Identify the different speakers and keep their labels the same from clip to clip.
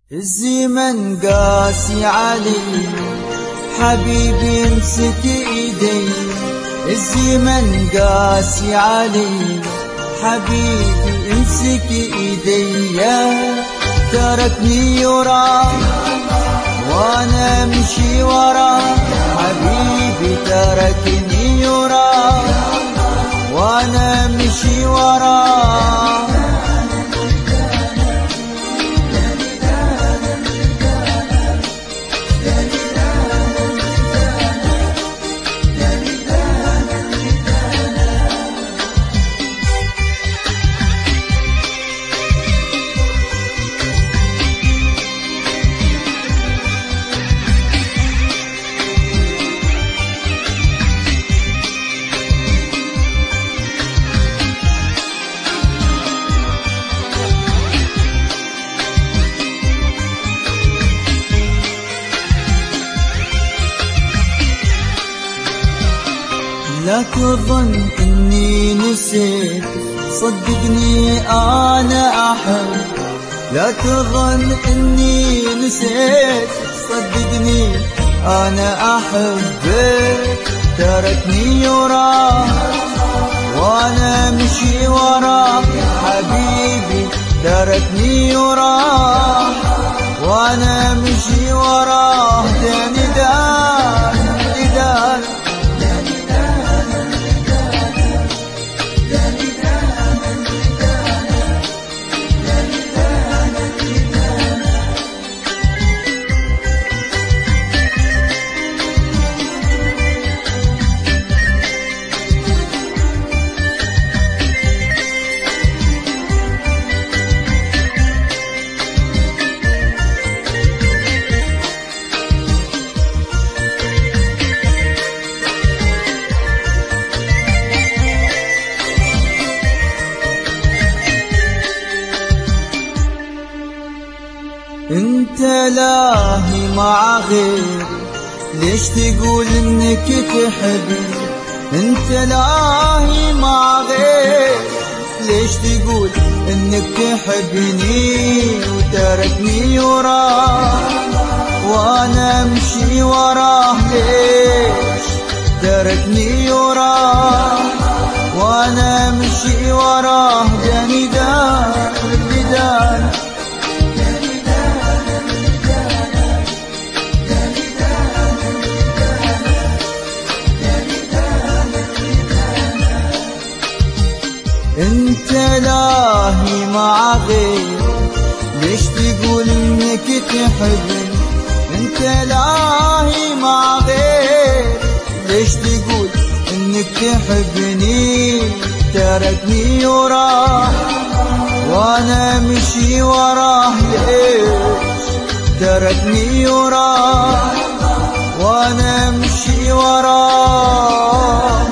Speaker 1: الزمن قاسي علي حبيبي امسك ايدي، الزمن قاسي علي حبيبي امسك ايدي، تركني يرى وانا امشي ورا، حبيبي تركني يرى وانا امشي ورا. لا تظن اني نسيت، صدقني انا احب، لا تظن اني نسيت، صدقني انا احبك، تركني يرى وانا امشي وراه، حبيبي تركني يرى وانا امشي وراه، داني داني داني انت لاهي مع غير، ليش تقول انك تحبني؟ انت لاهي مع غير، ليش تقول انك تحبني؟ وتركني يراه وانا امشي وراه، ليش تركني يراه وانا امشي وراه، داني داني داني انت لاهي مع غير، ليش تقول انك تحبني؟ انت لاهي مع غير، ليش تقول انك تحبني؟ تركني يراه وانا امشي وراه، ليش تركني يراه وانا امشي وراه.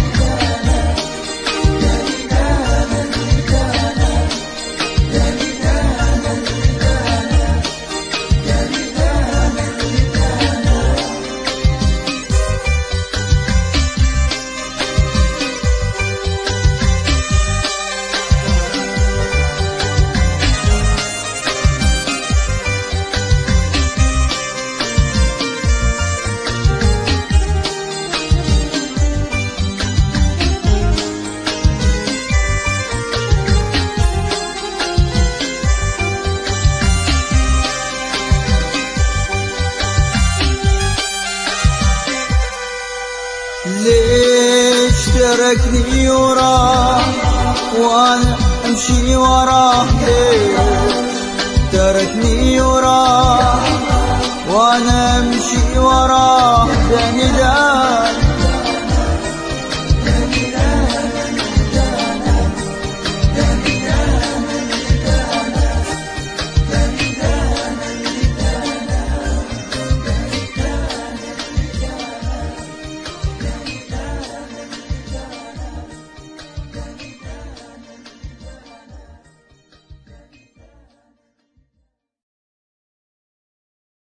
Speaker 1: ليش تركني يراه وانا امشي وراه، ليش تركني يراه وانا امشي وراه، داني داني